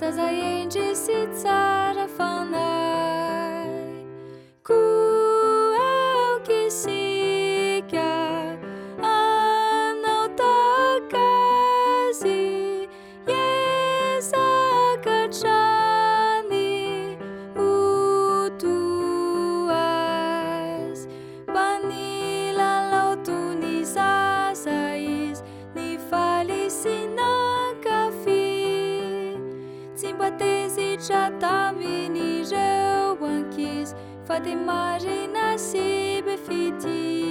zaza endry sy tsara fanay koaoky sika anao takazy iezakatrany otoazy panilalao tony zaza izy ny faly sy nankafi tsy mba tezitra tamin'ireo ankizy fa te marina sy be fity